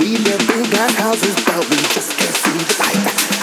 We live in glass houses, but we just can't see the light.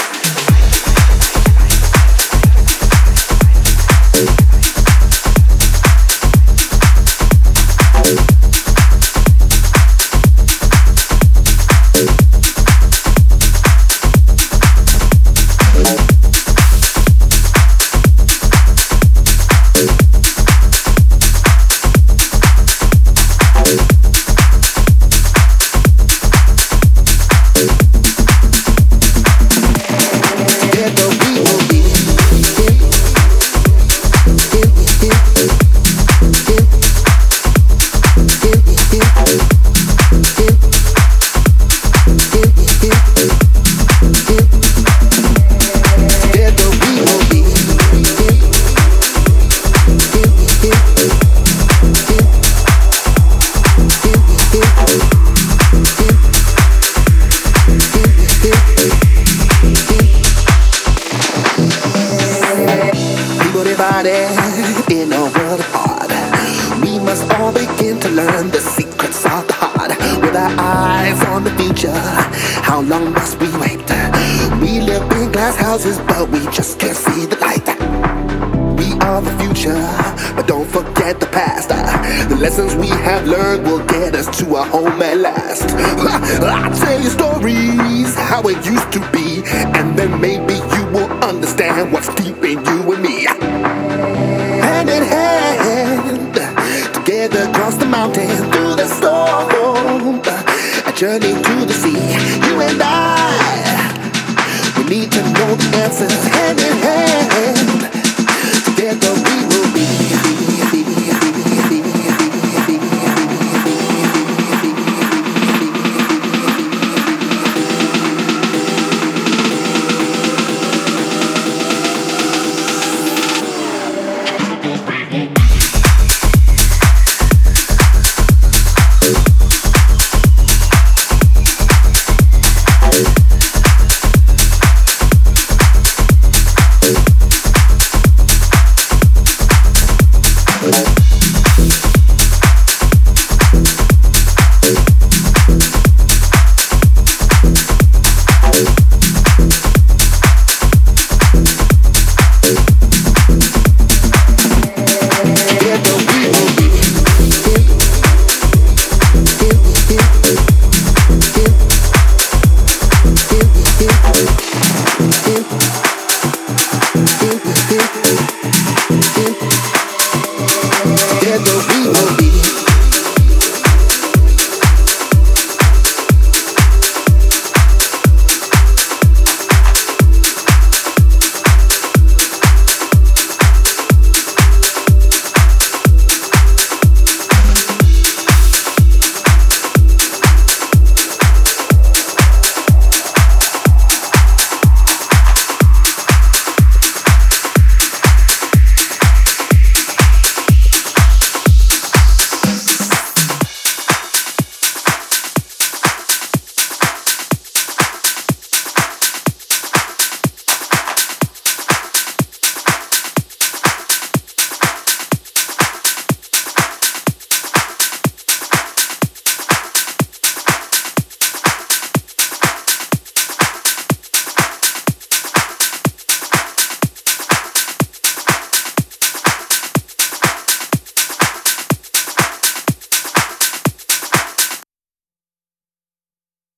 In a world apart, we must all begin to learn the secrets of the heart. With our eyes on the future, how long must we wait? We live in glass houses, but we just can't see the light. We are the future, but don't forget the past. The lessons we have learned will get us to our home at last. I'll tell you stories, how it used to be, and then maybe you will understand what's keeping you and me. Hand in hand, together across the mountain, through the storm, a journey to the sea. You and I